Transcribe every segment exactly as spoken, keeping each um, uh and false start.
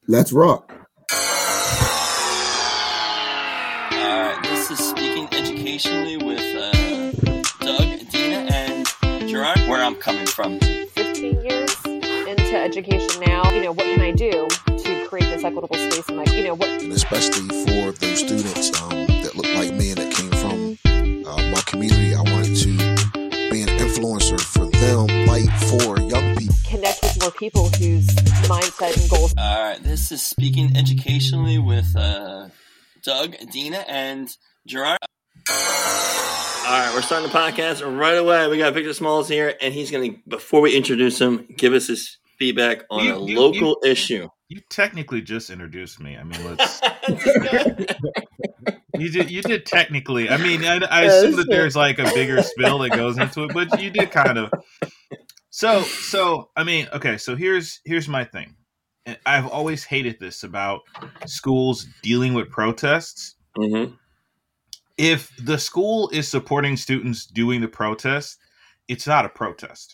Let's rock. All right, this is Speaking Educationally with uh, Doug, Dina, and Gerard, where I'm coming from. fifteen years into education now, you know, what can I do to create this equitable space in my, you know, what... And especially for those students um, that look like me and that came from uh, my community, I wanted to be an influencer for them, like for young people. Connect with more people whose mindset and goals... All right, this is Speaking Educationally with uh, Doug, Dina, and Gerard. All right, we're starting the podcast right away. We got Victor Smalls here, and he's going to, before we introduce him, give us his feedback on you, a you, local you, issue. You technically just introduced me. I mean, let's. you did. You did technically. I mean, I, I assume that there's like a bigger spill that goes into it, but you did kind of. So, so I mean, okay. So here's here's my thing. I've always hated this about schools dealing with protests. Mm-hmm. If the school is supporting students doing the protest, it's not a protest.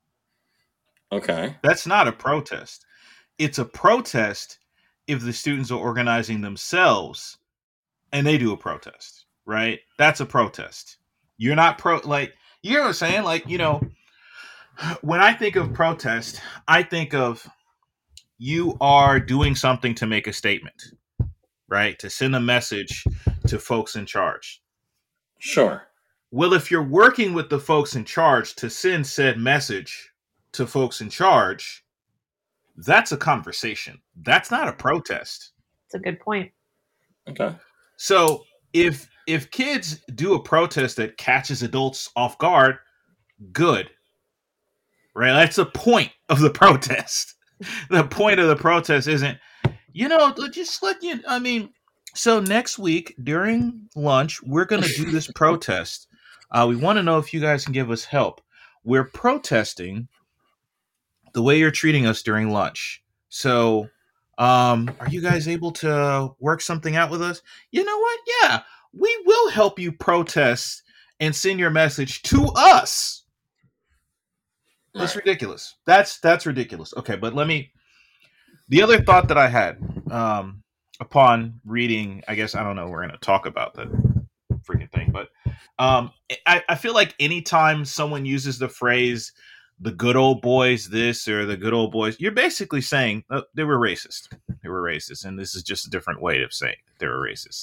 Okay. That's not a protest. It's a protest if the students are organizing themselves and they do a protest, right? That's a protest. You're not pro, like, you know what I'm saying? Like, you know, when I think of protest, I think of you are doing something to make a statement, right? To send a message to folks in charge. Sure. Well, if you're working with the folks in charge to send said message to folks in charge, that's a conversation. That's not a protest. That's a good point. Okay. So if if kids do a protest that catches adults off guard, good. Right? That's the point of the protest. The point of the protest isn't, you know, just let you, I mean, so next week during lunch, we're going to do this protest. Uh, we want to know if you guys can give us help. We're protesting the way you're treating us during lunch. So um, are you guys able to work something out with us? You know what? Yeah, we will help you protest and send your message to us. That's right. Ridiculous. That's that's ridiculous. Okay, but let me. The other thought that I had um, upon reading, I guess I don't know. We're going to talk about that freaking thing, but um, I, I feel like anytime someone uses the phrase "the good old boys" this or "the good old boys," you're basically saying uh, they were racist. They were racist, and this is just a different way of saying they were racist.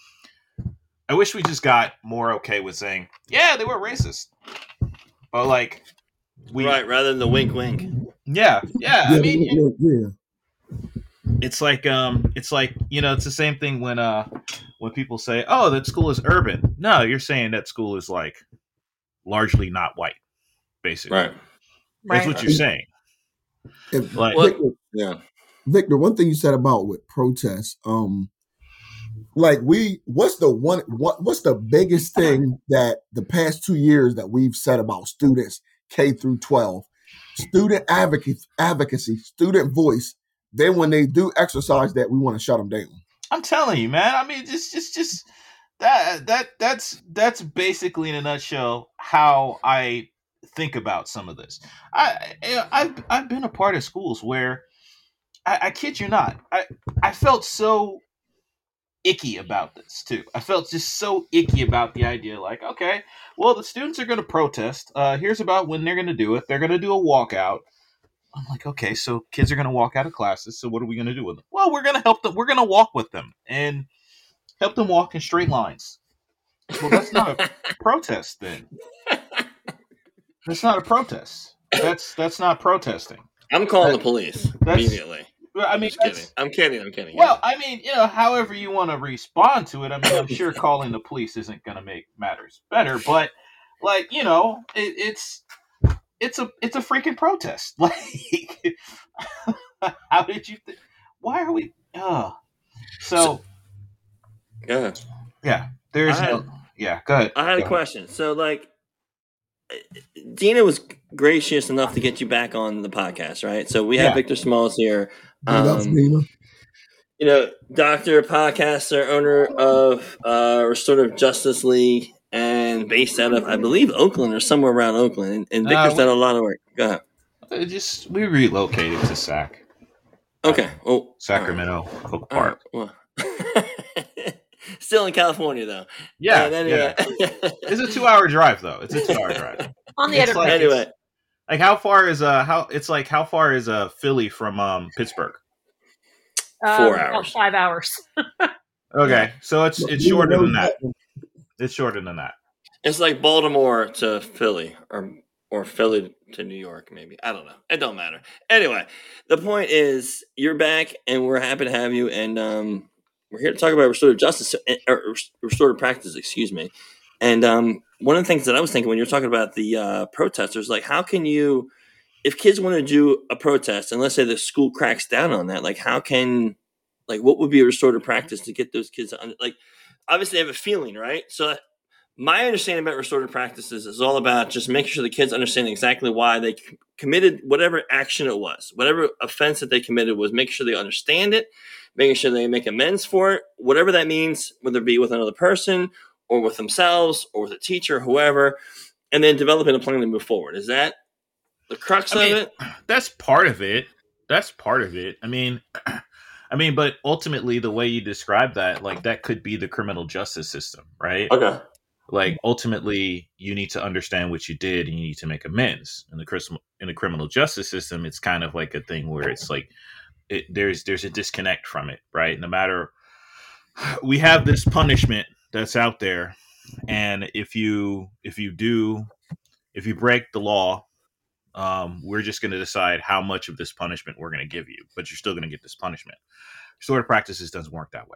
I wish we just got more okay with saying, "Yeah, they were racist," but like. We, right, rather than the wink, wink. Yeah, yeah. I mean, yeah, yeah. It's like, um, it's like you know, it's the same thing when, uh, when people say, "Oh, that school is urban." No, you're saying that school is like largely not white, basically. Right. That's right. what you're saying. If, like, Victor, yeah, Victor. One thing you said about with protests, um, like we, what's the one, what, what's the biggest thing that the past two years that we've said about students? K through twelve, student advocacy, advocacy, student voice. Then when they do exercise that, we want to shut them down. I'm telling you, man. I mean, just, just, just that, that, that's, that's basically in a nutshell how I think about some of this. I, I've, I've been a part of schools where I, I kid you not, I, I felt so icky about this too. I felt just so icky about the idea. Like, okay, well, the students are going to protest. Uh, here's about when they're going to do it. They're going to do a walkout. I'm like, okay, so kids are going to walk out of classes. So what are we going to do with them? Well, we're going to help them. We're going to walk with them and help them walk in straight lines. Well, that's not a protest then. That's not a protest. That's that's not protesting. I'm calling that, the police that's, immediately. I mean, I'm kidding. I'm kidding. I'm kidding. Well, I mean, you know, however you want to respond to it. I mean, I'm sure calling the police isn't going to make matters better, but like, you know, it, it's it's a it's a freaking protest. Like, how did you? Th- why are we? Oh, so, go ahead. Yeah, there's had, no. Yeah, go ahead. I had go a question. Ahead. So, like, Dina was gracious enough to get you back on the podcast, right? So we have yeah. Victor Smalls here. Um, you know, doctor, podcaster, owner of uh, Restorative Justice League, and based out of, I believe, Oakland or somewhere around Oakland. And, and Victor's uh, done a lot of work. Go ahead. Just we relocated to S A C. Okay. Oh, Sacramento, right. Cook Park. Right. Well. Still in California, though. Yeah, anyway. yeah. It's a two-hour drive, though. It's a two-hour drive. On the it's other like, anyway, like how far is uh how it's like how far is uh Philly from um Pittsburgh? Four um, hours. Five hours. Okay, so it's it's shorter than that. It's shorter than that. It's like Baltimore to Philly, or or Philly to New York, maybe. I don't know. It don't matter. Anyway, the point is, you're back, and we're happy to have you. And um, we're here to talk about restorative justice, or restorative practice, excuse me. And um, one of the things that I was thinking when you were talking about the uh, protesters, like, how can you, if kids want to do a protest, and let's say the school cracks down on that, like, how can, like, what would be a restorative practice to get those kids to, like, obviously they have a feeling, right? So my understanding about restorative practices is all about just making sure the kids understand exactly why they c- committed whatever action it was, whatever offense that they committed was, making sure they understand it, making sure they make amends for it, whatever that means, whether it be with another person or with themselves or with a teacher, whoever, and then developing a plan to move forward. Is that the crux I mean, of it? That's part of it. That's part of it. I mean, I mean, but ultimately the way you describe that, like that could be the criminal justice system, right? Okay. Like ultimately you need to understand what you did and you need to make amends. In the in the criminal justice system, it's kind of like a thing where it's like it, there's there's a disconnect from it, right? No matter, we have this punishment that's out there, and if you if you do if you break the law, um, we're just going to decide how much of this punishment we're going to give you, but you're still going to get this punishment. Restorative practices doesn't work that way.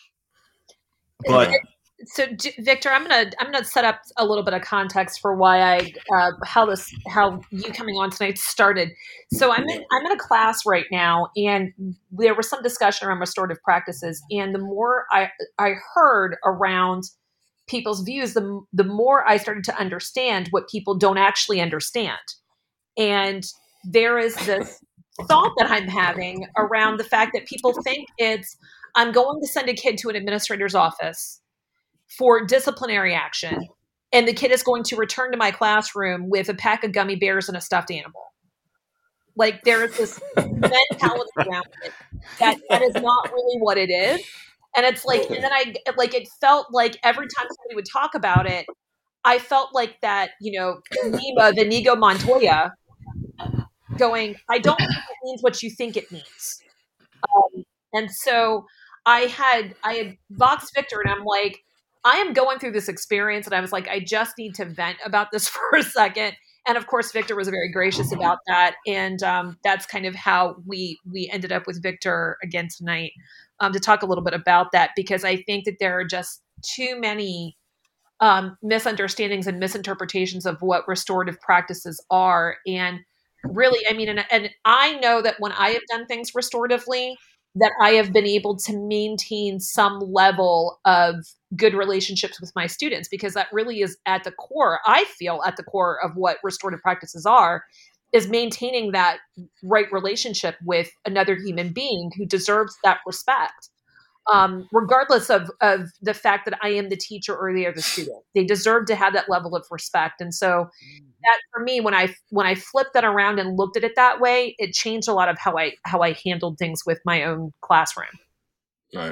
But so, Victor, I'm gonna I'm gonna set up a little bit of context for why I uh, how this how you coming on tonight started. So I'm in I'm in a class right now, and there was some discussion around restorative practices. And the more I I heard around people's views, the the more I started to understand what people don't actually understand. And there is this thought that I'm having around the fact that people think it's, I'm going to send a kid to an administrator's office for disciplinary action, and the kid is going to return to my classroom with a pack of gummy bears and a stuffed animal. Like, there is this mentality around it that that is not really what it is. And it's like, and then I, like, it felt like every time somebody would talk about it, I felt like that, you know, Nima, the Inigo Montoya, going, I don't think it means what you think it means. Um, and so I had, I had voxed Victor, and I'm like, I am going through this experience, and I was like, I just need to vent about this for a second. And of course, Victor was very gracious about that. And um, that's kind of how we, we ended up with Victor again tonight, um, to talk a little bit about that, because I think that there are just too many um, misunderstandings and misinterpretations of what restorative practices are. And really, I mean, and, and I know that when I have done things restoratively, that I have been able to maintain some level of good relationships with my students, because that really is at the core, I feel at the core of what restorative practices are, is maintaining that right relationship with another human being who deserves that respect. Um, regardless of, of the fact that I am the teacher or they are the student, they deserve to have that level of respect. And so that, for me, when I, when I flipped that around and looked at it that way, it changed a lot of how I, how I handled things with my own classroom. Right.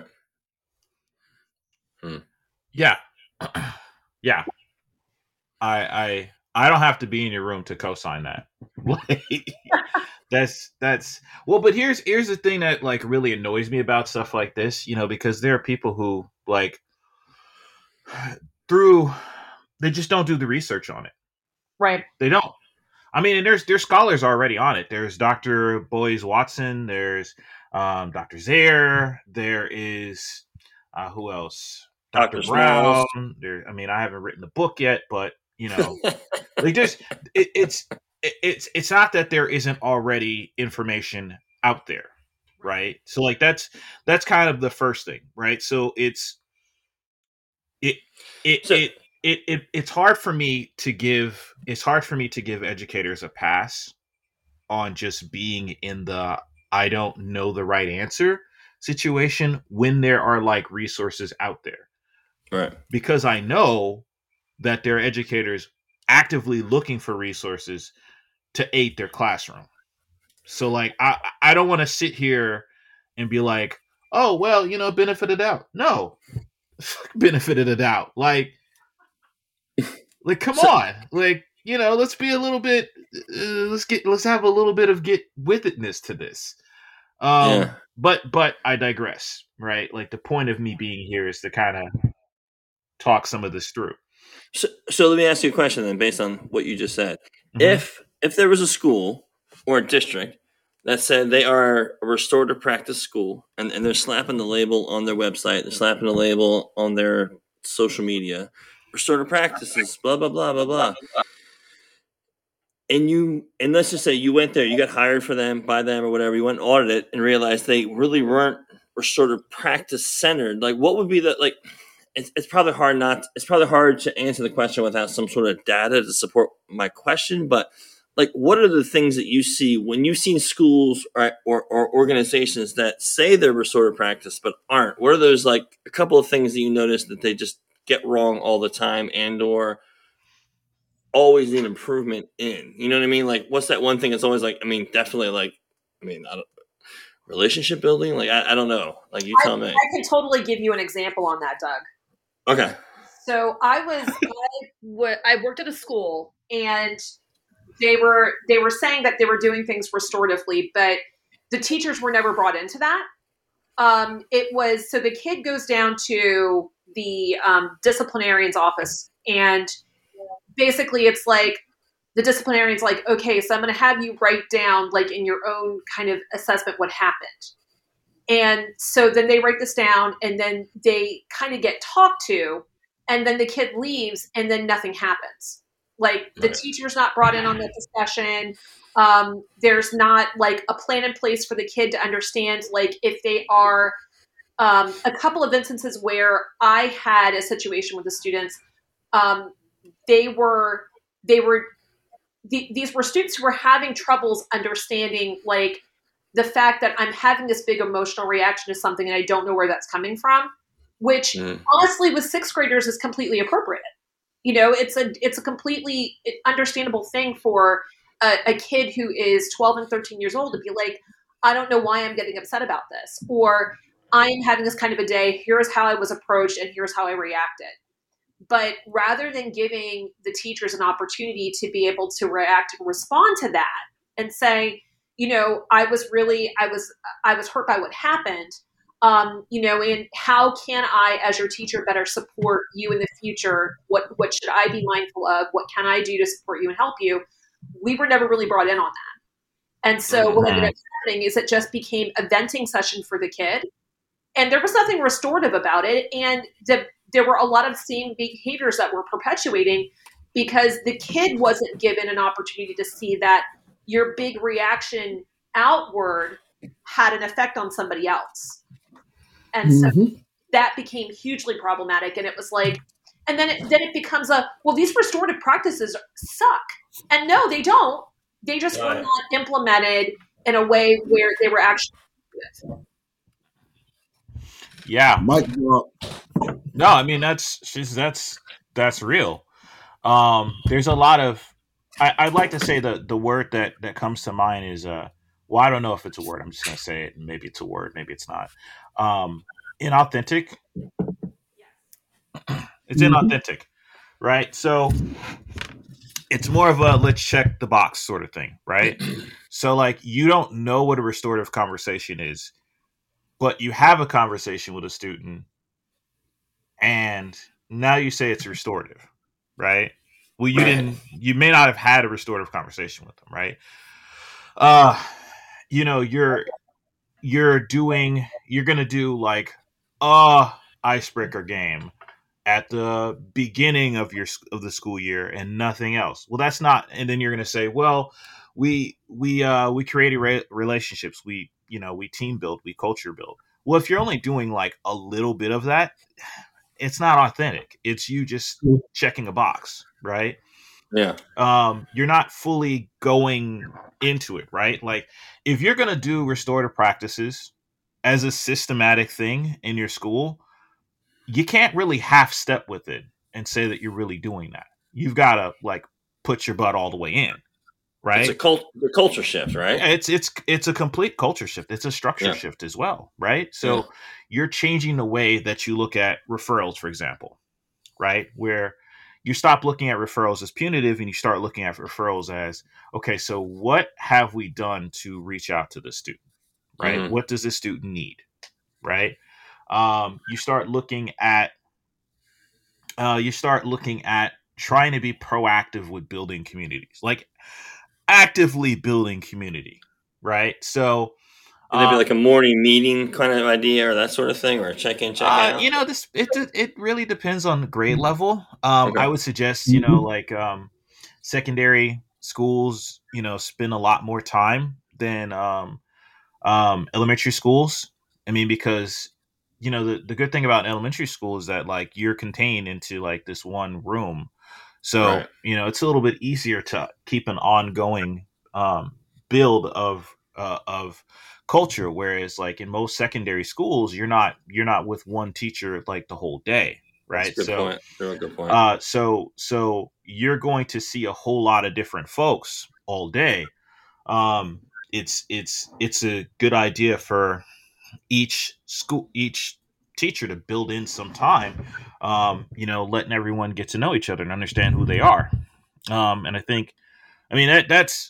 Hmm. Yeah. Yeah. I, I, I don't have to be in your room to co-sign that. That's that's well, but here's here's the thing that like really annoys me about stuff like this, you know, because there are people who like through they just don't do the research on it. Right. They don't. I mean, and there's there's scholars already on it. There's Doctor Boyes Watson. There's um, Doctor Zaire. There is uh, who else? Doctor Brown. There. I mean, I haven't written the book yet, but you know, like there's it, it's. It's it's not that there isn't already information out there, right? So like that's that's kind of the first thing, right? So it's it it so, it, it it it's hard for me to give it's hard for me to give educators a pass on just being in the I don't know the right answer situation when there are like resources out there, right? Because I know that there are educators actively looking for resources to aid their classroom. So like, I, I don't want to sit here and be like, oh, well, you know, benefit of doubt. No, benefit of the doubt. Like, like, come so, on. Like, you know, let's be a little bit, uh, let's get, let's have a little bit of get with itness to this. Um, yeah. But, but I digress, right? Like the point of me being here is to kind of talk some of this through. So, so let me ask you a question then, based on what you just said. Mm-hmm. If, if there was a school or a district that said they are a restorative practice school and, and they're slapping the label on their website, they're slapping the label on their social media, restorative practices, blah, blah, blah, blah, blah. And you, and let's just say you went there, you got hired for them, by them or whatever, you went and audited it and realized they really weren't restorative practice centered. Like what would be the, like, it's, it's probably hard not, it's probably hard to answer the question without some sort of data to support my question, but like, what are the things that you see when you've seen schools or, or, or organizations that say they're restorative practice, but aren't? What are those, like, a couple of things that you notice that they just get wrong all the time and or always need improvement in? You know what I mean? Like, what's that one thing that's always like, I mean, definitely like, I mean, I don't, relationship building? Like, I, I don't know. Like, you tell I, me. I can totally give you an example on that, Doug. Okay. So I was, I, w- I worked at a school and They were they were saying that they were doing things restoratively, but the teachers were never brought into that. Um, it was so the kid goes down to the um, disciplinarian's office, and basically it's like the disciplinarian's like, okay, so I'm going to have you write down like in your own kind of assessment what happened. And so then they write this down, and then they kind of get talked to, and then the kid leaves, and then nothing happens. Like the teacher's not brought in on the discussion. Um, there's not like a plan in place for the kid to understand, like if they are um, a couple of instances where I had a situation with the students. Um, they were, they were, th- these were students who were having troubles understanding like the fact that I'm having this big emotional reaction to something and I don't know where that's coming from, which mm. honestly with sixth graders is completely appropriate. You know, it's a it's a completely understandable thing for a, a kid who is twelve and thirteen years old to be like, I don't know why I'm getting upset about this, or I am having this kind of a day. Here's how I was approached, and here's how I reacted. But rather than giving the teachers an opportunity to be able to react and respond to that, and say, you know, I was really I was I was hurt by what happened. Um, you know, and how can I, as your teacher, better support you in the future? What what should I be mindful of? What can I do to support you and help you? We were never really brought in on that. And so what ended up happening is it just became a venting session for the kid. And there was nothing restorative about it. And the, there were a lot of same behaviors that were perpetuating because the kid wasn't given an opportunity to see that your big reaction outward had an effect on somebody else. And so mm-hmm. that became hugely problematic. And it was like, and then it, then it becomes a, well, these restorative practices suck. And no, they don't. They just right. were not implemented in a way where they were actually good. Yeah. No, I mean, that's, she's, that's, that's real. Um, there's a lot of, I, I'd like to say the, the word that, that comes to mind is, uh, well, I don't know if it's a word. I'm just going to say it. Maybe it's a word. Maybe it's not. Um, inauthentic. It's inauthentic, right? So it's more of a let's check the box sort of thing, right? So like you don't know what a restorative conversation is, but you have a conversation with a student and now you say it's restorative, right? Well, you didn't, you may not have had a restorative conversation with them, right? Uh, you know, you're, you're doing, you're going to do like a icebreaker game at the beginning of your, of the school year and nothing else. Well, that's not, and then you're going to say, well, we, we, uh, we created re- relationships. We, you know, we team build, we culture build. Well, if you're only doing like a little bit of that, it's not authentic. It's you just checking a box, right? Yeah. Um, you're not fully going into it, right? Like if you're going to do restorative practices as a systematic thing in your school, you can't really half step with it and say that you're really doing that. You've got to like put your butt all the way in, right? It's a cult, the culture shift, right? It's it's it's a complete culture shift. It's a structure yeah. shift as well, right? So yeah. you're changing the way that you look at referrals, for example, right? Where you stop looking at referrals as punitive and you start looking at referrals as, okay, so what have we done to reach out to the student, right? Mm-hmm. What does the student need, right? Um, you start looking at, uh, you start looking at trying to be proactive with building communities, like actively building community, right? So, would there be like a morning meeting kind of idea or that sort of thing, or a check-in, check-out? Uh, you know, this it it really depends on the grade level. Um, okay. I would suggest, you know, like um, secondary schools, you know, spend a lot more time than um, um, elementary schools. I mean, because, you know, the, the good thing about elementary school is that, like, you're contained into, like, this one room. So, right. you know, it's a little bit easier to keep an ongoing um, build of uh, of culture, whereas like in most secondary schools, you're not you're not with one teacher like the whole day, right? That's a good so, point. Really good point. Uh, so so you're going to see a whole lot of different folks all day. Um, it's it's it's a good idea for each school, each teacher to build in some time, um, you know, letting everyone get to know each other and understand who they are. Um, and I think, I mean, that that's.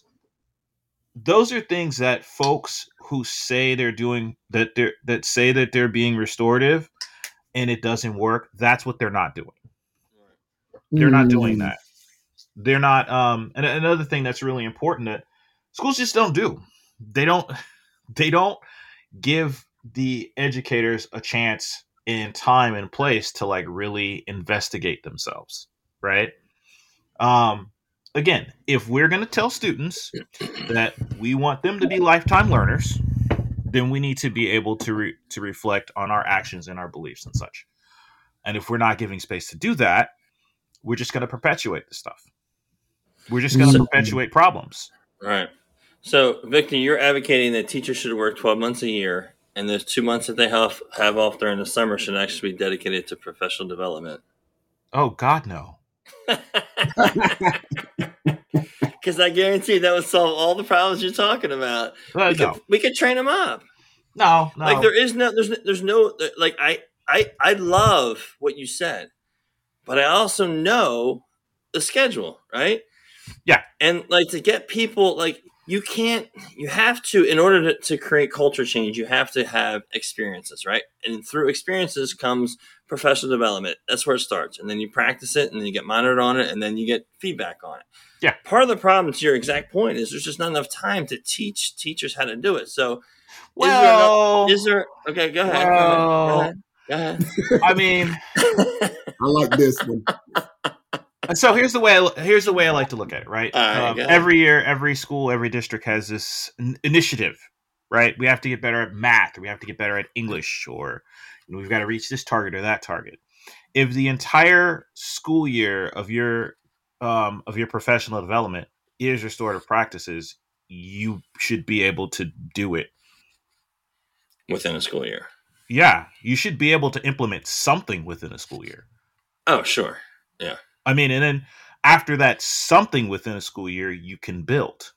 Those are things that folks who say they're doing that they're that say that they're being restorative and it doesn't work. That's what they're not doing. They're not doing that. They're not. Um, and another thing that's really important that schools just don't do. They don't. They don't give the educators a chance in time and place to like really investigate themselves. Right. Um. Again, if we're going to tell students that we want them to be lifetime learners, then we need to be able to re- to reflect on our actions and our beliefs and such. And if we're not giving space to do that, we're just going to perpetuate this stuff. We're just going to perpetuate problems. Right. So, Victor, you're advocating that teachers should work twelve months a year, and those two months that they have, have off during the summer should actually be dedicated to professional development. Oh, God, no. Because I guarantee that would solve all the problems you're talking about. Uh, we, no. could, we could train them up. No, no. Like there is no, there's, there's no, like I, I, I love what you said, but I also know the schedule, right? Yeah. And like to get people, like you can't, you have to, in order to, to create culture change, you have to have experiences, right? And through experiences comes professional development. That's where it starts. And then you practice it and then you get monitored on it and then you get feedback on it. Yeah. Part of the problem, to your exact point, is there's just not enough time to teach teachers how to do it. So, well, is there, enough, is there okay, go ahead. Well, go ahead. Go ahead. Go ahead. I mean, I like this one. So here's the way I, here's the way I like to look at it, right? right um, every year, every school, every district has this n- initiative, right? We have to get better at math, or we have to get better at English, or you know, we've got to reach this target or that target. If the entire school year of your um, of your professional development is restorative practices, you should be able to do it within a school year. Yeah, you should be able to implement something within a school year. Oh, sure. Yeah. I mean, and then after that something within a school year, you can build.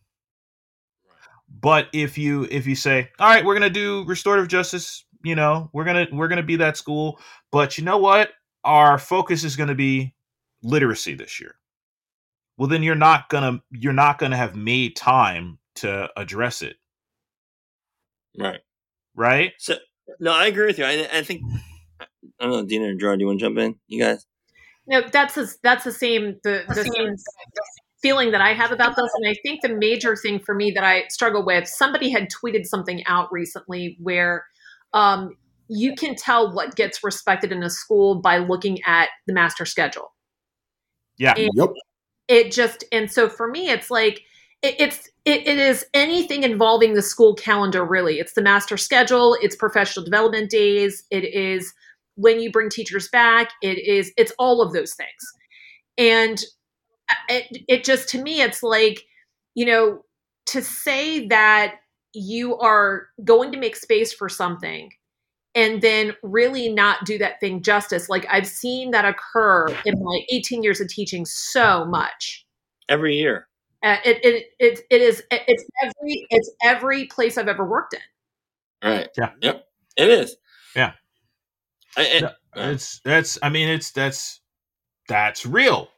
But if you if you say, all right, we're going to do restorative justice, you know, we're going to we're going to be that school, but you know what? Our focus is going to be literacy this year. Well, then you're not going to you're not going to have made time to address it. Right. Right? So no, I agree with you. I, I think I don't know, Dina or Gerard, do you want to jump in? You guys? No, that's the, that's the same the, the same feeling that I have about this. And I think the major thing for me that I struggle with, somebody had tweeted something out recently where um, you can tell what gets respected in a school by looking at the master schedule. Yeah. And yep. It just, and so for me, it's like, it, it's, it, it is anything involving the school calendar, really. It's the master schedule, it's professional development days, it is when you bring teachers back, it is, it's all of those things. And it, it just, to me, it's like, you know, to say that you are going to make space for something and then really not do that thing justice. Like I've seen that occur in my eighteen years of teaching so much. Every year. Uh, it, it it it is it's every it's every place I've ever worked in. Right. Yeah. Yep. It is. Yeah. I, it, no, it's that's. I mean, it's that's that's real.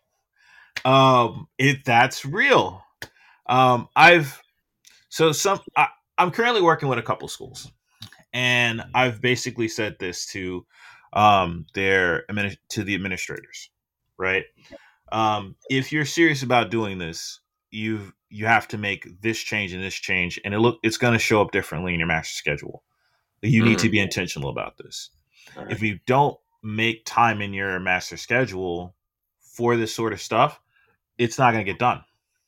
Um, it that's real. Um, I've so some. I, I'm currently working with a couple schools, and I've basically said this to um their to the administrators, right? Um, if you're serious about doing this, you you have to make this change and this change, and it look it's going to show up differently in your master schedule. You need mm-hmm. to be intentional about this. Right. If you don't make time in your master schedule for this sort of stuff, it's not going to get done.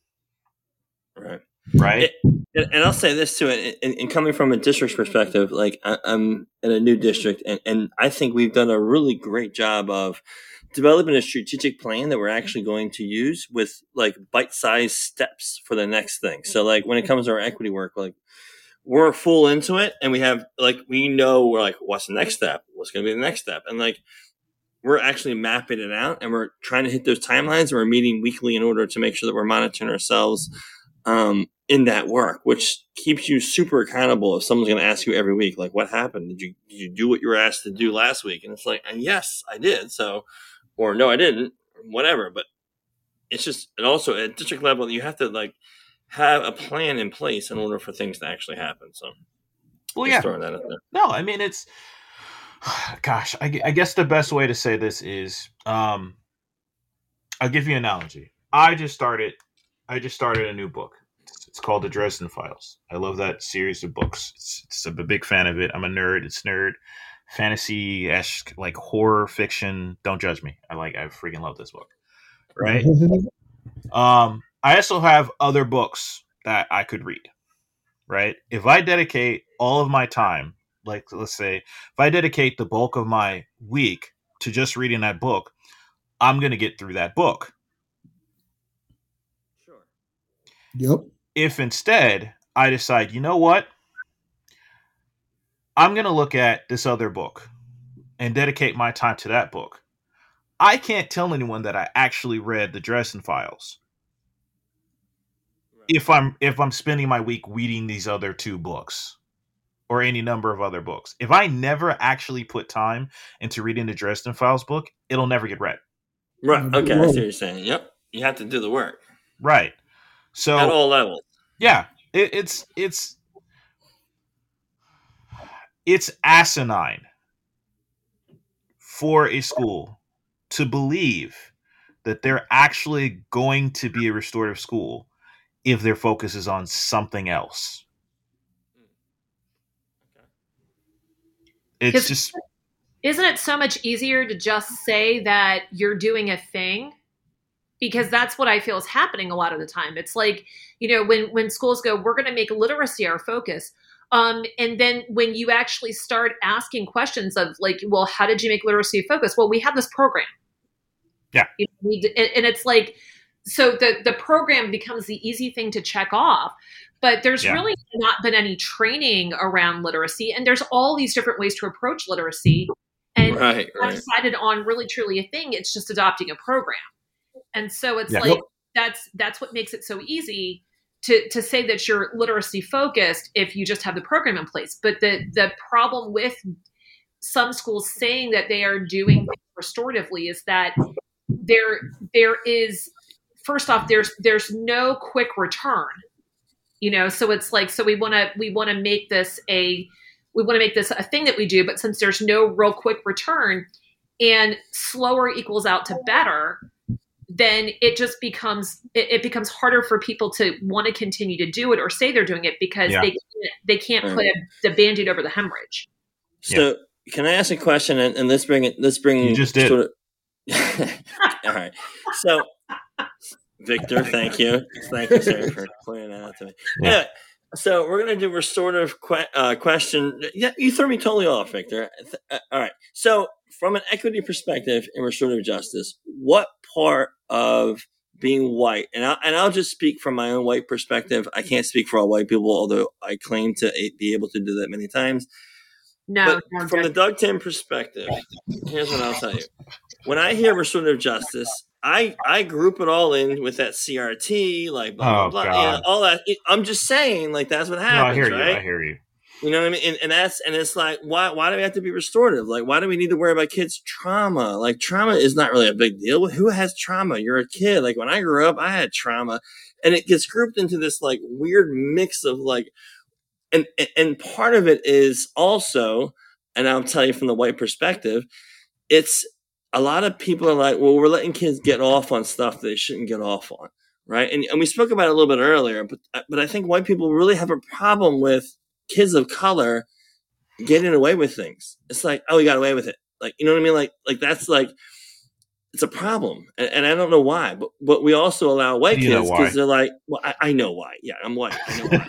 Right. Right. It, and I'll say this too, and, and coming from a district's perspective, like I, I'm in a new district, and, and I think we've done a really great job of developing a strategic plan that we're actually going to use with like bite-sized steps for the next thing. So like when it comes to our equity work, like we're full into it, and we have like we know we're like, what's the next step? What's going to be the next step? And like we're actually mapping it out, and we're trying to hit those timelines. And we're meeting weekly in order to make sure that we're monitoring ourselves um, in that work, which keeps you super accountable. If someone's going to ask you every week, like, what happened? Did you did you do what you were asked to do last week? And it's like, and yes, I did. So, or no, I didn't. Whatever. But it's just, and also at district level, you have to like have a plan in place in order for things to actually happen. So, well, yeah. Throwing that out there. No, I mean it's. Gosh, I, I guess the best way to say this is, um, I'll give you an analogy. I just started, I just started a new book. It's, it's called The Dresden Files. I love that series of books. It's, it's, I'm a big fan of it. I'm a nerd. It's nerd, fantasy-esque, like horror fiction. Don't judge me. I like, I freaking love this book. Right. um, I also have other books that I could read. Right. If I dedicate all of my time, like, let's say, if I dedicate the bulk of my week to just reading that book, I'm going to get through that book. Sure. Yep. If instead I decide, you know what? I'm going to look at this other book and dedicate my time to that book. I can't tell anyone that I actually read the Dresden Files. Right. If I'm if I'm spending my week reading these other two books. Or any number of other books. If I never actually put time into reading the Dresden Files book, it'll never get read. Right. Okay. I see what you're saying. Yep. You have to do the work. Right. So at all levels. Yeah. It, it's it's it's asinine for a school to believe that they're actually going to be a restorative school if their focus is on something else. It's just, isn't it so much easier to just say that you're doing a thing? Because that's what I feel is happening a lot of the time. It's like, you know, when, when schools go, we're going to make literacy our focus. Um, and then when you actually start asking questions of like, well, how did you make literacy a focus? Well, we have this program. Yeah. You know, we, and it's like, so the, the program becomes the easy thing to check off. But there's yeah. really not been any training around literacy. And there's all these different ways to approach literacy. And right, I've right. decided on really, truly a thing. It's just adopting a program. And so it's yeah. like, yep. that's that's what makes it so easy to, to say that you're literacy focused if you just have the program in place. But the, the problem with some schools saying that they are doing restoratively is that there there is, first off, there's there's no quick return. You know, so it's like, so we want to, we want to make this a, we want to make this a thing that we do, but since there's no real quick return and slower equals out to better, then it just becomes, it, it becomes harder for people to want to continue to do it or say they're doing it because yeah. they, they can't put a, the Band-Aid over the hemorrhage. So yeah. can I ask a question and, and let's bring it, let's bring you just did. Sort of, all right. So, Victor, thank you. Thank you, sir, for pointing that out to me. Yeah. Anyway, so we're going to do restorative que- uh, question. Yeah, you threw me totally off, Victor. Uh, all right. So from an equity perspective in restorative justice, what part of being white, and, I, and I'll just speak from my own white perspective. I can't speak for all white people, although I claim to be able to do that many times. No. But no from the Doug Tim perspective, here's what I'll tell you. When I hear restorative justice, I I group it all in with that C R T, like blah blah Oh, blah, God. you know, all that. I'm just saying, like that's what No, happens, I hear right? you. I hear you. You know what I mean? And, and that's and it's like, why why do we have to be restorative? Like, why do we need to worry about kids' trauma? Like, trauma is not really a big deal. Who has trauma? You're a kid. Like when I grew up, I had trauma, and it gets grouped into this like weird mix of like, and and part of it is also, and I'll tell you from the white perspective, it's a lot of people are like, well, we're letting kids get off on stuff they shouldn't get off on, right? And and we spoke about it a little bit earlier, but but I think white people really have a problem with kids of color getting away with things. It's like, oh, he got away with it. Like, you know what I mean? Like, like that's like, it's a problem. And, and I don't know why, but, but we also allow white You know kids why. because they're like, well, I, I know why. Yeah, I'm white. I know why.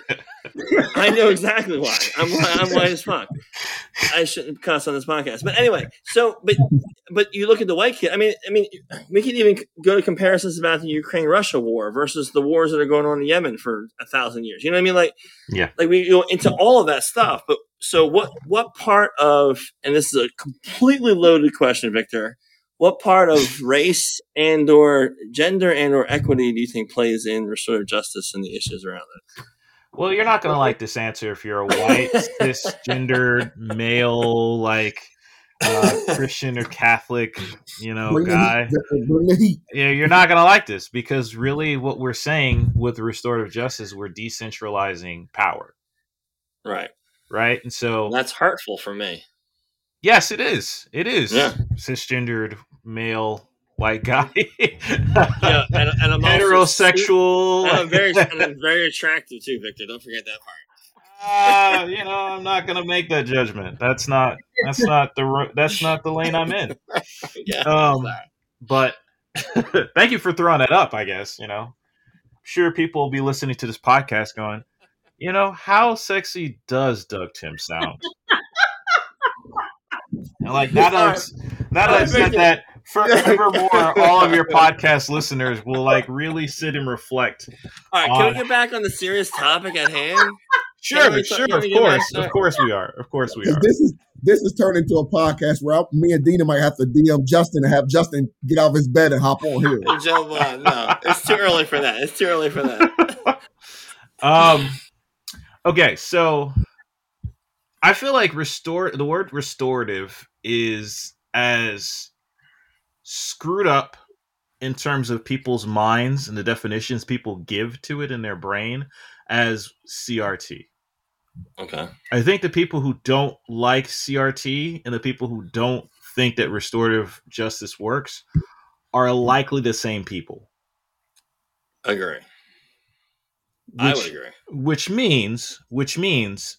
I know exactly why. I'm white, I'm white as fuck. I shouldn't cuss on this podcast. But anyway, so, but, but you look at the white kid. I mean, I mean, we can even go to comparisons about the Ukraine-Russia war versus the wars that are going on in Yemen for a thousand years. You know what I mean? Like, Yeah. like we go into all of that stuff. But so what, what part of, and this is a completely loaded question, Victor, what part of race and or gender and or equity do you think plays in restorative justice and the issues around it? Well, you're not going to like this answer if you're a white, cisgendered, male, like uh, Christian or Catholic, you know, Bring the guy. heat. Bring the heat. Yeah, you're not going to like this because really what we're saying with restorative justice, we're decentralizing power. Right. Right. And so And that's hurtful for me. Yes, it is. It is. Yeah. Cisgendered male white guy. Yeah, and, and I'm heterosexual. Also, and I'm very, and I'm very attractive too, Victor. Don't forget that uh, part. you know, I'm not gonna make that judgment. That's not. That's not the. That's not the lane I'm in. Yeah. Um, but thank you for throwing that up. I guess you know. I'm sure people will be listening to this podcast going, you know, how sexy does Doug Tim sound? And like now that I've, now that I've said that, forevermore, all of your podcast listeners will like really sit and reflect. All right, on... can we get back on the serious topic at hand? Sure, we, sure, of course, of course we are, of course we are. This is this is turned into a podcast where I, me and Dina might have to D M Justin and have Justin get out of his bed and hop on here. Jump on. No, it's too early for that. It's too early for that. um. Okay, so I feel like restore the word restorative is as screwed up in terms of people's minds and the definitions people give to it in their brain as C R T. Okay. I think the people who don't like C R T and the people who don't think that restorative justice works are likely the same people. Agree. Which, I would agree. Which means, which means,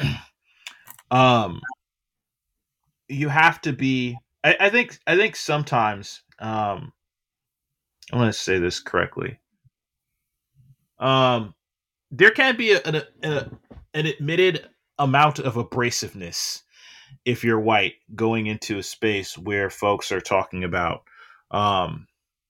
um, you have to be. I, I think. I think sometimes. Um, I want to say this correctly. Um, there can be a, a, a, an admitted amount of abrasiveness if you're white going into a space where folks are talking about, um,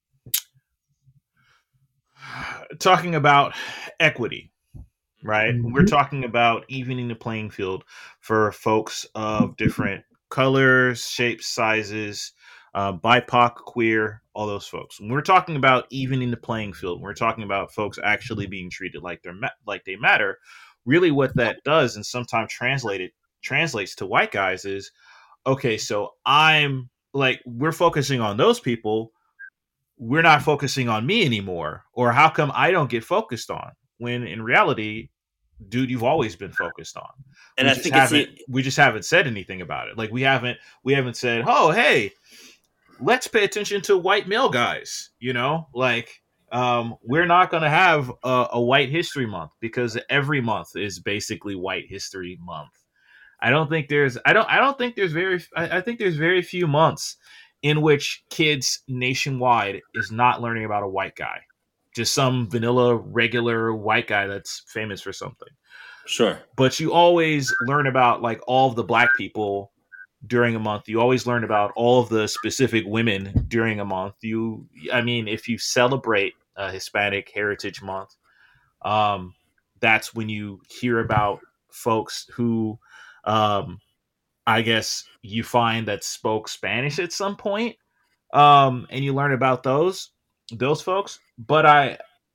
talking about equity. Right. Mm-hmm. We're talking about evening the playing field for folks of different colors, shapes, sizes, uh, B I P O C, queer, all those folks. When we're talking about evening the playing field, we're talking about folks actually being treated like they're ma- like they matter. Really, what that does, and sometimes translated translates to white guys, is okay. So I'm like, we're focusing on those people. We're not focusing on me anymore. Or how come I don't get focused on? When in reality, dude, you've always been focused on. And we I just think haven't it's the- we just haven't said anything about it. Like we haven't we haven't said, oh hey, let's pay attention to white male guys. You know, like um, we're not going to have a, a White History Month because every month is basically White History Month. I don't think there's I don't I don't think there's very I, I think there's very few months in which kids nationwide is not learning about a white guy. Just some vanilla, regular white guy that's famous for something. Sure. But you always learn about like all of the black people during a month. You always learn about all of the specific women during a month. You, I mean, if you celebrate uh, Hispanic Heritage Month, um, that's when you hear about folks who, um, I guess you find that spoke Spanish at some point. um, and you learn about those those folks. But I,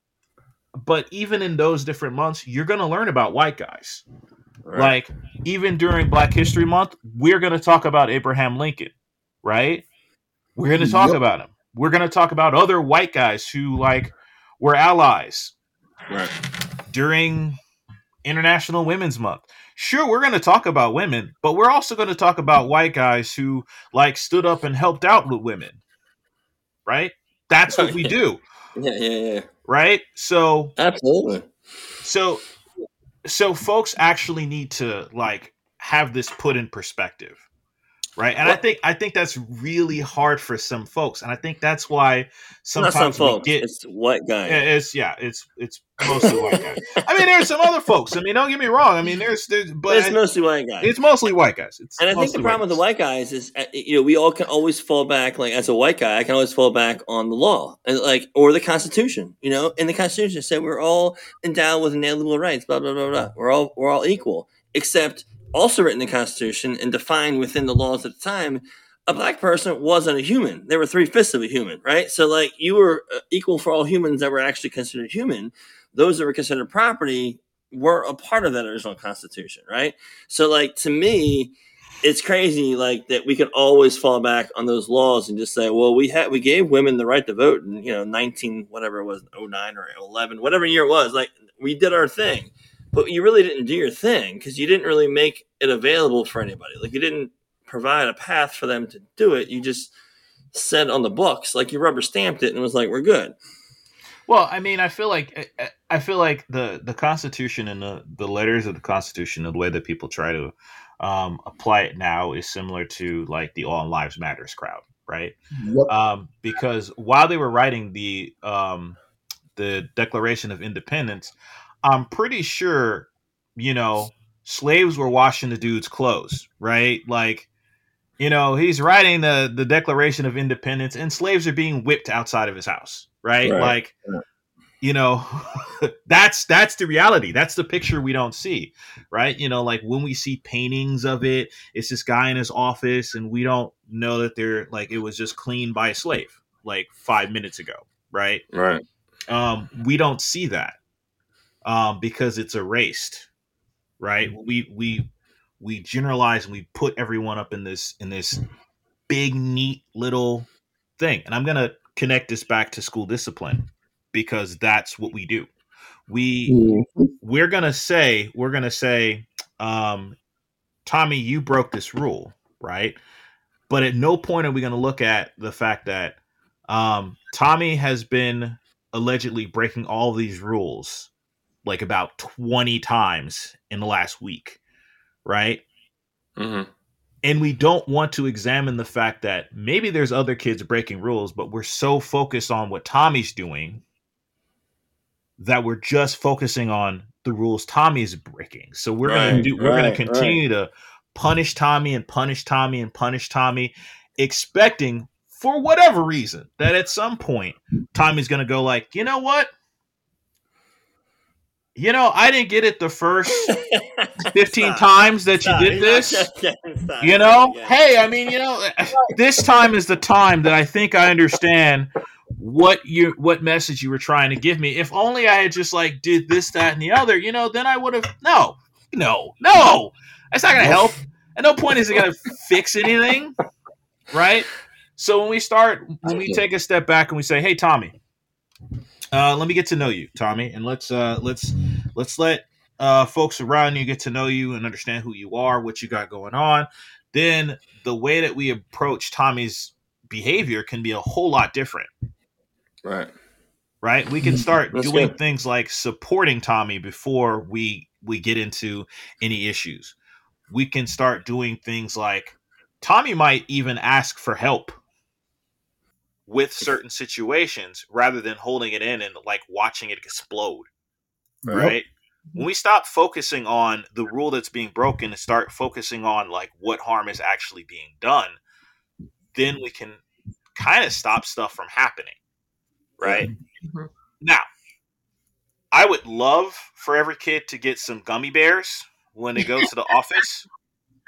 but even in those different months, you're going to learn about white guys. Right. Like even during Black History Month, we're going to talk about Abraham Lincoln, right? We're going to talk yep. about him. We're going to talk about other white guys who like were allies right. during International Women's Month. Sure, we're going to talk about women, but we're also going to talk about white guys who like stood up and helped out with women, right? That's what we do. Yeah, yeah, yeah. Right? So absolutely. So, so folks actually need to like have this put in perspective. Right. And what? I think I think that's really hard for some folks. And I think that's why sometimes Not some folks, we get it's white guys. It's yeah, it's it's mostly white guys. I mean, there's some other folks. I mean, don't get me wrong. I mean, there's, there's but, but it's I, mostly white guys. It's mostly white guys. It's and I think the problem with the white guys is, you know, we all can always fall back. Like as a white guy, I can always fall back on the law and like or the Constitution. You know, and the Constitution said we're all endowed with inalienable rights. Blah blah blah blah. We're all we're all equal, except. Also written in the Constitution and defined within the laws at the time, a black person wasn't a human. They were three-fifths of a human, right? So, like, you were equal for all humans that were actually considered human. Those that were considered property were a part of that original Constitution, right? So, like, to me, it's crazy, like, that we can always fall back on those laws and just say, well, we had we gave women the right to vote in, you know, nineteen, whatever it was, oh nine or eleven, whatever year it was. Like, we did our thing. But you really didn't do your thing because you didn't really make it available for anybody. Like you didn't provide a path for them to do it. You just said on the books, like you rubber stamped it and was like, we're good. Well, I mean, I feel like I feel like the, the Constitution and the, the letters of the Constitution and the way that people try to um, apply it now is similar to like the All Lives Matters crowd, right? Yep. Um, because while they were writing the um, the Declaration of Independence, I'm pretty sure, you know, slaves were washing the dude's clothes, right? Like, you know, he's writing the, the Declaration of Independence and slaves are being whipped outside of his house, right? right. Like, yeah. you know, that's that's the reality. That's the picture we don't see, right? You know, like when we see paintings of it, it's this guy in his office and we don't know that they're like, it was just cleaned by a slave like five minutes ago, right? Right. Um, we don't see that. Um, because it's erased, right? We we we generalize and we put everyone up in this in this big, neat little thing. And I'm gonna connect this back to school discipline because that's what we do. We mm-hmm. we're gonna say we're gonna say, um, Tommy, you broke this rule, right? But at no point are we gonna look at the fact that um, Tommy has been allegedly breaking all these rules. Like about twenty times in the last week, right? Mm-hmm. And we don't want to examine the fact that maybe there's other kids breaking rules, but we're so focused on what Tommy's doing that we're just focusing on the rules Tommy's breaking. So we're right, gonna do we're right, gonna continue right. to punish Tommy and punish Tommy and punish Tommy, expecting for whatever reason that at some point Tommy's gonna go like, you know what? You know, I didn't get it the first fifteen Stop. times that Stop. you did this. Stop. You know, yeah. hey, I mean, you know, this time is the time that I think I understand what you what message you were trying to give me. If only I had just like did this, that, and the other, you know, then I would have. No, no, no. That's not going to help. At no point is it going to fix anything, right? So when we start, when we take a step back and we say, hey, Tommy. Uh, let me get to know you, Tommy, and let's uh, let's let's let uh, folks around you get to know you and understand who you are, what you got going on. Then the way that we approach Tommy's behavior can be a whole lot different. Right. Right. We can start That's doing good. things like supporting Tommy before we we get into any issues. We can start doing things like Tommy might even ask for help with certain situations rather than holding it in and like watching it explode. Right. right? When we stop focusing on the rule that's being broken and start focusing on like what harm is actually being done, then we can kind of stop stuff from happening. Right. Mm-hmm. Now, I would love for every kid to get some gummy bears when they go to the office.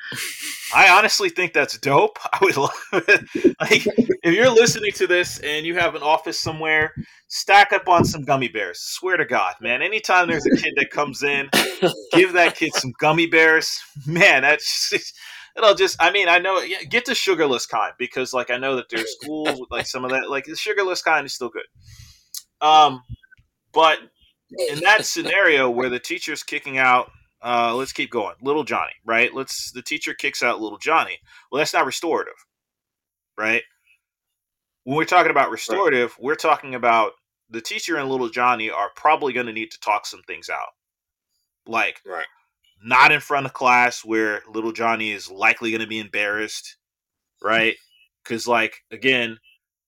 I honestly think that's dope. I would love it. Like, if you're listening to this and you have an office somewhere, stack up on some gummy bears. Swear to God, man. Anytime there's a kid that comes in, give that kid some gummy bears. Man, that's just, it'll just. I mean, I know. Yeah, get the sugarless kind because, like, I know that there's schools with like some of that. Like, the sugarless kind is still good. Um, but in that scenario where the teacher's kicking out. Uh, let's keep going. Little Johnny, right? Let's. The teacher kicks out Little Johnny. Well, that's not restorative, right? When we're talking about restorative, right. We're talking about the teacher and Little Johnny are probably going to need to talk some things out, like right. not in front of class where Little Johnny is likely going to be embarrassed, right? Because, like, again,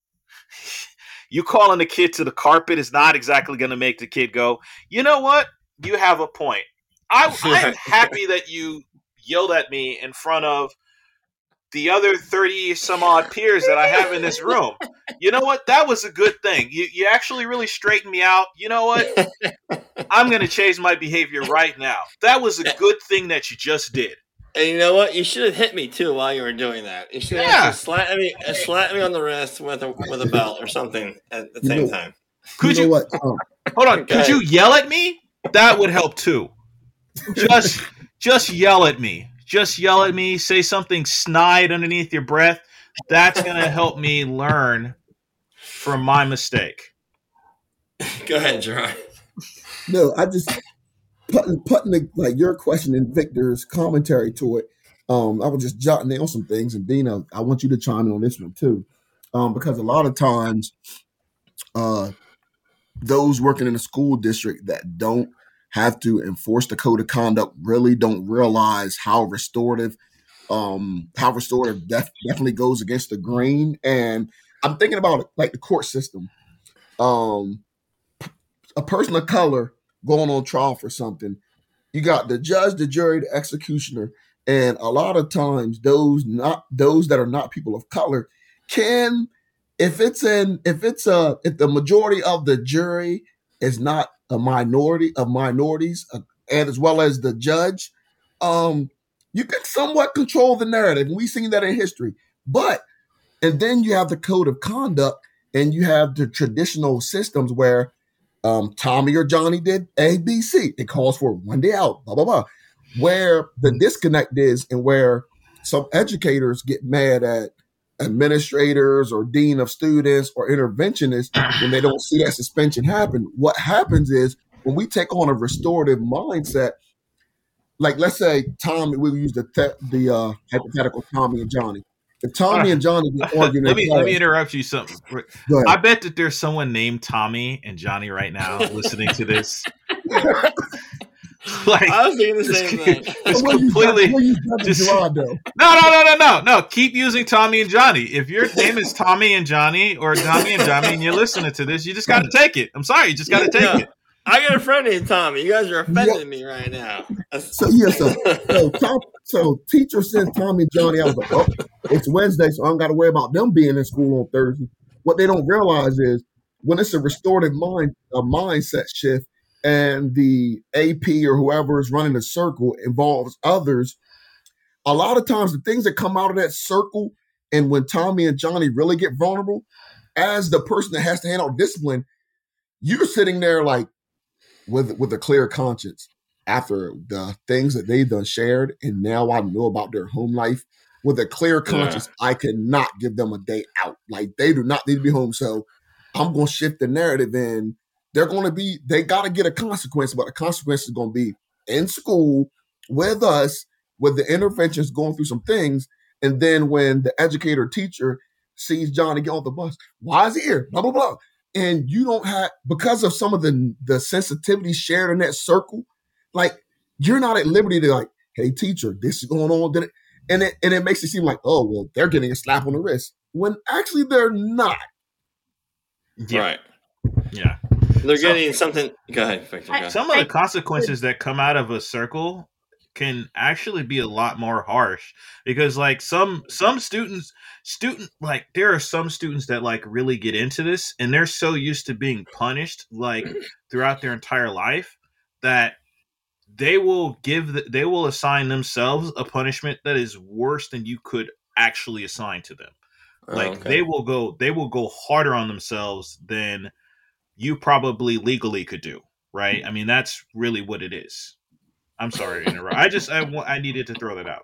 you calling the kid to the carpet is not exactly going to make the kid go, you know what? You have a point. I, I'm happy that you yelled at me in front of the other thirty some odd peers that I have in this room. You know what? That was a good thing. You you actually really straightened me out. You know what? I'm going to change my behavior right now. That was a good thing that you just did. And you know what? You should have hit me too while you were doing that. You should have yeah. slapped me, slapped me on the wrist with a with a belt or something at the same you know, time. Could you? you know what? Um, hold on. Could you yell at me? That would help too. Just, just yell at me. Just yell at me. Say something snide underneath your breath. That's gonna help me learn from my mistake. Go ahead, Gerard. No, I just putting putting the, like your question and Victor's commentary to it. Um, I was just jotting down some things, and Dina, I want you to chime in on this one too, um, because a lot of times, uh, those working in a school district that don't have to enforce the code of conduct really don't realize how restorative, um, how restorative def- definitely goes against the grain. And I'm thinking about it like the court system. Um, a person of color going on trial for something, you got the judge, the jury, the executioner, and a lot of times those not those that are not people of color can, if it's in if it's a if the majority of the jury is not a minority of minorities, uh, and as well as the judge, um, you can somewhat control the narrative. And we've seen that in history. But, and then you have the code of conduct, and you have the traditional systems where um, Tommy or Johnny did A, B, C. It calls for one day out, blah, blah, blah. Where the disconnect is, and where some educators get mad at administrators or dean of students or interventionists when they don't see that suspension happen. What happens is when we take on a restorative mindset, like let's say Tommy, we use the te- the uh, hypothetical Tommy and Johnny. If Tommy and Johnny be arguing, let me class, let me interrupt you. Something. I bet that there's someone named Tommy and Johnny right now listening to this. Like, I was thinking the same thing. Just completely. Just, no, no, no, no, no, no. Keep using Tommy and Johnny. If your name is Tommy and Johnny or Tommy and Johnny, and you're listening to this, you just got to take it. I'm sorry, you just got to take yeah. it. I got a friend named Tommy. You guys are offending yeah. me right now. So yeah, so so, Tom, so teacher sends Tommy and Johnny. I was like, oh, it's Wednesday, so I don't got to worry about them being in school on Thursday. What they don't realize is when it's a restorative mind, a mindset shift. And the A P or whoever is running the circle involves others, a lot of times the things that come out of that circle, and when Tommy and Johnny really get vulnerable, as the person that has to handle discipline, you're sitting there like with with a clear conscience after the things that they've done shared, and now I know about their home life. With a clear conscience, yeah. I cannot give them a day out. Like, they do not need to be home. So I'm going to shift the narrative in. They're going to be, they got to get a consequence, but the consequence is going to be in school with us, with the interventions going through some things. And then when the educator teacher sees Johnny get on the bus, why is he here? Blah, blah, blah. And you don't have, because of some of the, the sensitivity shared in that circle, like, you're not at liberty to like, hey, teacher, this is going on. And it, and it makes it seem like, oh, well, they're getting a slap on the wrist, when actually they're not. Yeah. Right. Yeah. They're so, getting something. Go ahead, Victor. Go ahead. Some of the consequences that come out of a circle can actually be a lot more harsh, because like some some students student like there are some students that like really get into this, and they're so used to being punished like throughout their entire life that they will give the, they will assign themselves a punishment that is worse than you could actually assign to them. Like, oh, okay. they will go they will go harder on themselves than you probably legally could do, right? I mean, that's really what it is. I'm sorry to interrupt. I just I, I needed to throw that out.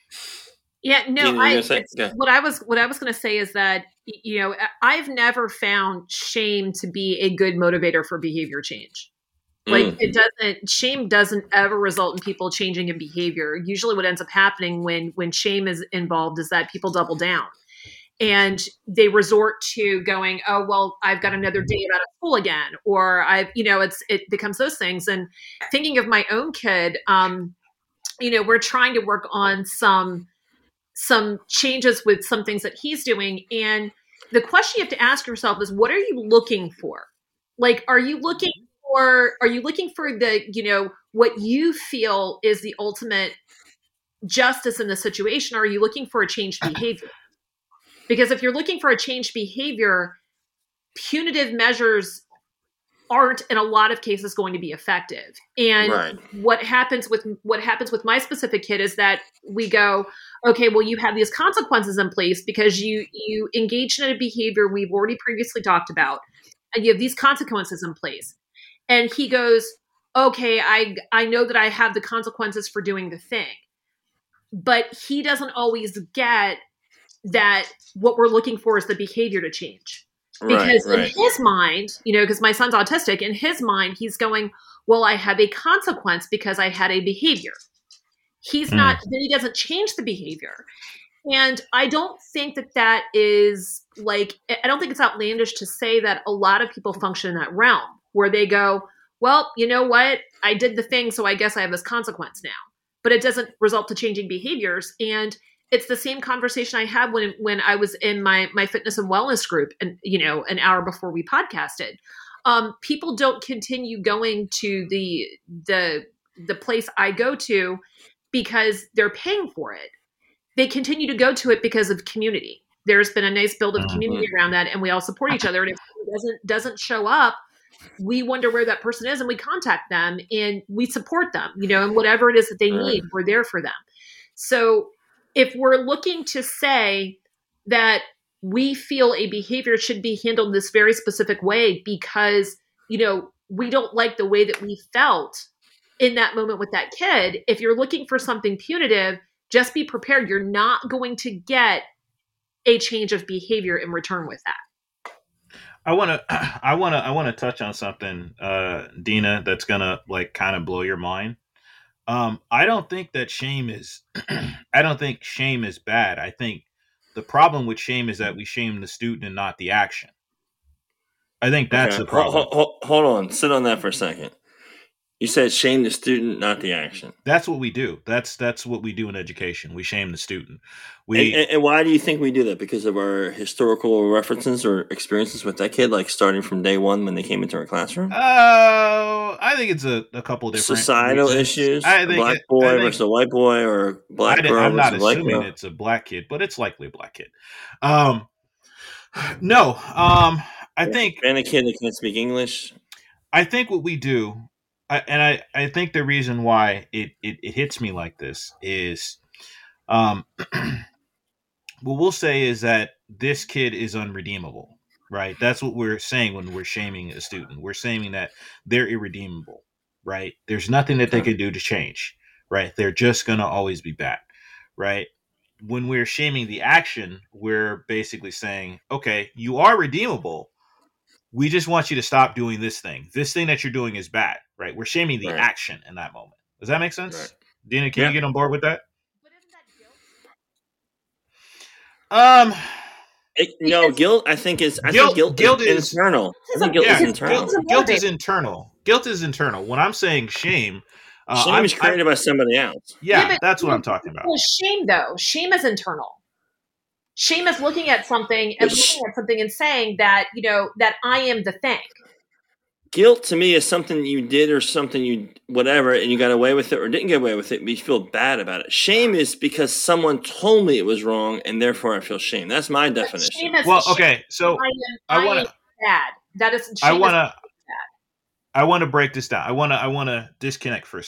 Yeah, no, I yeah. what I was what I was going to say is that, you know, I've never found shame to be a good motivator for behavior change. Like mm. it doesn't shame doesn't ever result in people changing in behavior. Usually what ends up happening when when shame is involved is that people double down. And they resort to going, oh, well, I've got another day out of school again, or I've, you know, it's, it becomes those things. And thinking of my own kid, um, you know, we're trying to work on some, some changes with some things that he's doing. And the question you have to ask yourself is, what are you looking for? Like, are you looking for, are you looking for the, you know, what you feel is the ultimate justice in the situation? Or are you looking for a changed behavior? Because if you're looking for a changed behavior, punitive measures aren't in a lot of cases going to be effective. And right. what happens with what happens with my specific kid is that we go, okay, well, you have these consequences in place because you you engaged in a behavior we've already previously talked about, and you have these consequences in place. And he goes, okay, I I know that I have the consequences for doing the thing. But he doesn't always get that what we're looking for is the behavior to change. Because right, right. in his mind, you know, because my son's autistic, in his mind, he's going, well, I have a consequence because I had a behavior. He's mm. not, then he doesn't change the behavior. And I don't think that that is like, I don't think it's outlandish to say that a lot of people function in that realm where they go, well, you know what? I did the thing, so I guess I have this consequence now. But it doesn't result to changing behaviors. And it's the same conversation I had when when I was in my my fitness and wellness group, and you know, an hour before we podcasted. Um, people don't continue going to the the the place I go to because they're paying for it. They continue to go to it because of community. There's been a nice build of community mm-hmm. around that, and we all support each other. And if it doesn't doesn't show up, we wonder where that person is, and we contact them and we support them. You know, and whatever it is that they need, we're there for them. So if we're looking to say that we feel a behavior should be handled this very specific way because, you know, we don't like the way that we felt in that moment with that kid, if you're looking for something punitive, just be prepared. You're not going to get a change of behavior in return with that. I want to, I want to, I want to touch on something, uh, Dina, that's going to like kind of blow your mind. Um, I don't think that shame is, I don't think shame is bad. I think the problem with shame is that we shame the student and not the action. I think that's okay. the problem. Hold, hold, hold on. Sit on that for a second. You said shame the student, not the action. That's what we do. That's that's what we do in education. We shame the student. We and, and why do you think we do that? Because of our historical references or experiences with that kid, like starting from day one when they came into our classroom? Oh, uh, I think it's a, a couple different societal reasons. Issues. I think a black boy it, think, versus a white boy, or black girl I'm not versus a white assuming girl. It's a black kid, but it's likely a black kid. Um, no, um, I think and a kid that can't speak English. I think what we do. I, and I, I think the reason why it, it, it hits me like this is, um, what we'll say is that this kid is unredeemable, right? That's what we're saying when we're shaming a student. We're saying that they're irredeemable, right? There's nothing that they can do to change, right? They're just going to always be bad, right? When we're shaming the action, we're basically saying, okay, you are redeemable. We just want you to stop doing this thing. This thing that you're doing is bad, right? We're shaming the right. action in that moment. Does that make sense? Right. Dina, can yeah. you get on board with that? But isn't that guilt? Um, it, no, guilt, I think is, I guilt, think guilt, guilt is, is internal. I think guilt yeah, is internal. Guilt, guilt is internal. Guilt is internal. When I'm saying shame, uh, shame I'm, is created I'm, by somebody else. Yeah, yeah that's what I'm talking about. Well, shame though, shame is internal. Shame is looking at something and looking at something and saying that, you know, that I am the thing. Guilt to me is something you did or something you, whatever, and you got away with it or didn't get away with it, but you feel bad about it. Shame is because someone told me it was wrong and therefore I feel shame. That's my definition. Shame is well, okay, so I, am, I, I want to bad. That is, I want to, I want to break this down. I want to, I want to disconnect for a second,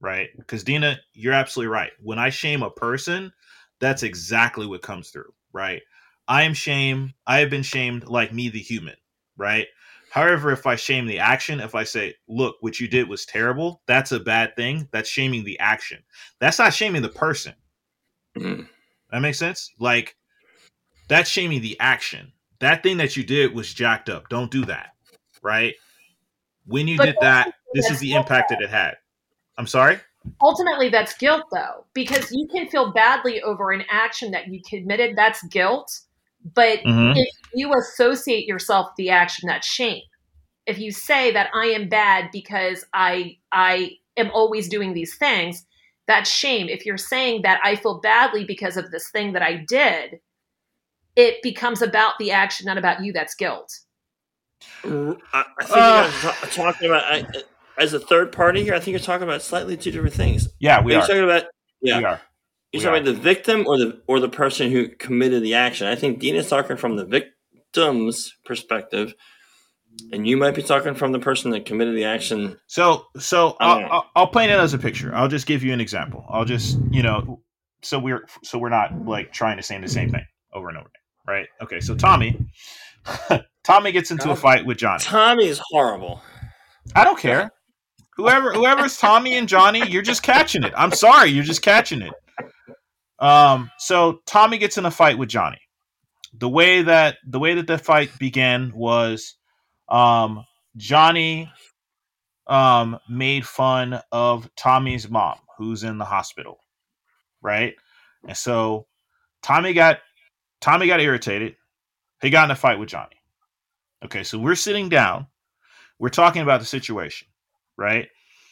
right? Because Dina, you're absolutely right. When I shame a person, that's exactly what comes through, right? I am shamed. I have been shamed like me, the human, right? However, if I shame the action, if I say, look, what you did was terrible, that's a bad thing. That's shaming the action. That's not shaming the person. Mm. That makes sense? Like, that's shaming the action. That thing that you did was jacked up. Don't do that, right? When you But did that, this that's is the impact that it had. I'm sorry? Ultimately, that's guilt, though, because you can feel badly over an action that you committed. That's guilt. But Mhm. if you associate yourself with the action, that's shame. If you say that I am bad because I I am always doing these things, that's shame. If you're saying that I feel badly because of this thing that I did, it becomes about the action, not about you. That's guilt. I, I think Uh, you guys are t- talking about I, as a third party here. I think you're talking about slightly two different things. Yeah, we are are. you talking about? Yeah, We are. You're We talking are. about the victim or the or the person who committed the action. I think Dina's talking from the victim's perspective, and you might be talking from the person that committed the action. So, so I I'll, don't know. I'll, I'll paint it as a picture. I'll just give you an example. I'll just, you know, so we're so we're not like trying to say the same thing over and over again, right? Okay, so Tommy, Tommy gets into a fight with Johnny. Tommy is horrible. I don't care. Whoever, whoever's Tommy and Johnny, you're just catching it. I'm sorry, you're just catching it. Um, so Tommy gets in a fight with Johnny. The way that the way that the fight began was, um, Johnny, um, made fun of Tommy's mom, who's in the hospital, right? And so Tommy got Tommy got irritated. He got in a fight with Johnny. Okay, so we're sitting down. We're talking about the situation, right?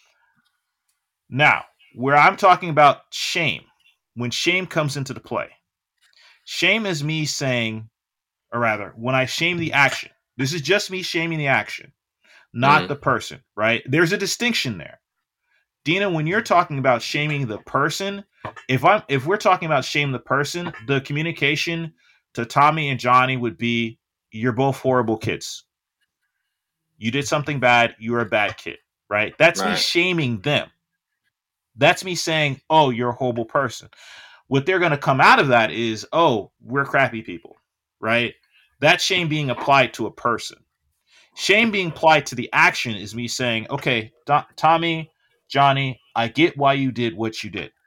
Now, where I'm talking about shame, when shame comes into the play, shame is me saying, or rather, when I shame the action, this is just me shaming the action, not Mhm. the person, right? There's a distinction there. Dina, when you're talking about shaming the person, if I'm if we're talking about shame the person, the communication to Tommy and Johnny would be, you're both horrible kids. You did something bad, you're a bad kid, right? That's me Right. shaming them. That's me saying, oh, you're a horrible person. What they're going to come out of that is, oh, we're crappy people, right? That shame being applied to a person. Shame being applied to the action is me saying, okay, Do- Tommy, Johnny, I get why you did what you did.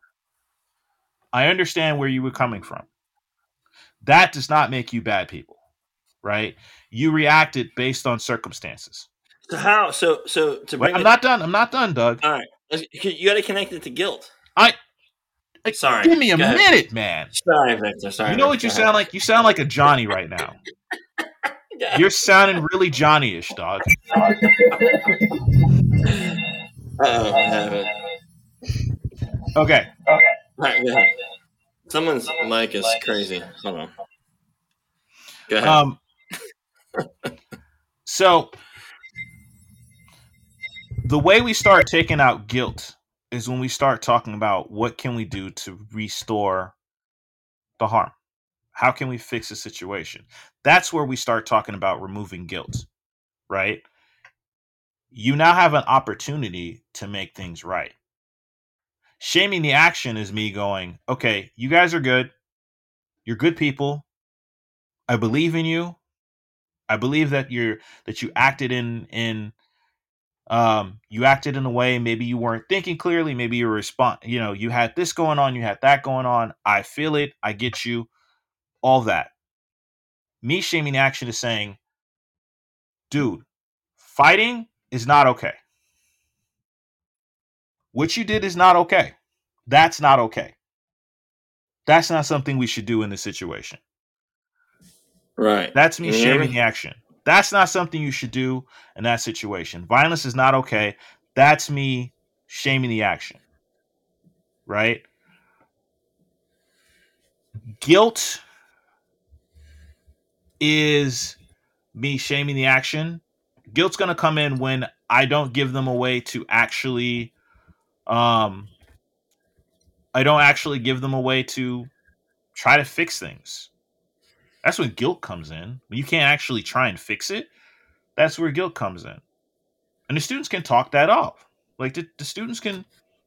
I understand where you were coming from. That does not make you bad people, right? You reacted based on circumstances. So how? So so to Wait, bring I'm it, not done. I'm not done, Doug. all right. You got to connect it to guilt. I Sorry. Give me a Go ahead. minute, man. Sorry, Victor. Sorry. You know what Victor. you Go sound like? You sound like a Johnny right now. ahead. You're sounding really Johnny-ish, dog. Uh-oh, I have it. Okay. All right, go ahead. Someone's mic is crazy. Hold on. Go ahead. Um. So the way we start taking out guilt is when we start talking about what can we do to restore the harm. How can we fix the situation? That's where we start talking about removing guilt, right? You now have an opportunity to make things right. Shaming the action is me going, okay, you guys are good. You're good people. I believe in you. I believe that you're that you acted in in um you acted in a way maybe you weren't thinking clearly, maybe you were respond you know, you had this going on, you had that going on. I feel it, I get you, all that. Me shaming the action is saying, dude, fighting is not okay. What you did is not okay. That's not okay. That's not something we should do in this situation. Right. That's me Can you hear shaming me? the action. That's not something you should do in that situation. Violence is not okay. That's me shaming the action. Right? Guilt is me shaming the action. Guilt's going to come in when I don't give them a way to actually um I don't actually give them a way to try to fix things. That's when guilt comes in. When you can't actually try and fix it, that's where guilt comes in. And the students can talk that off. Like the, the students can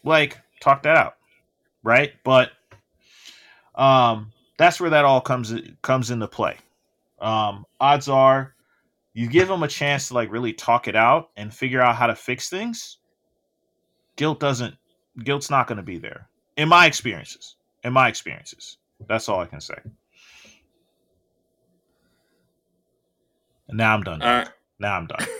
like talk that out, right? But um, that's where that all comes comes into play. Um, odds are, you give them a chance to like really talk it out and figure out how to fix things. Guilt doesn't. Guilt's not going to be there. In my experiences. In my experiences. That's all I can say. And now I'm done. Uh, now I'm done.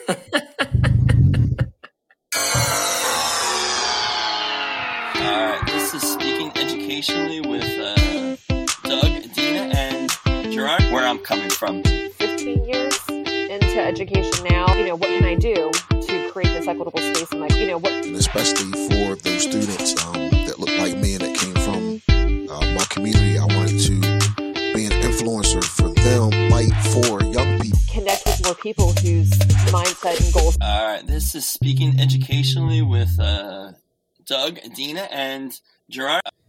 All right. This is Speaking Educationally with uh, Doug, Dina, and Gerard. Where I'm coming from. fifteen years into education now. You know, what can I do to create this equitable space in my, you know, what? And especially for those students um, that look like me and that came from uh, my community, I wanted to be an influencer for them, fight for young people. Connect with more people whose mindset and goals. All right, this is Speaking Educationally with uh, Doug, Dina, and Gerard.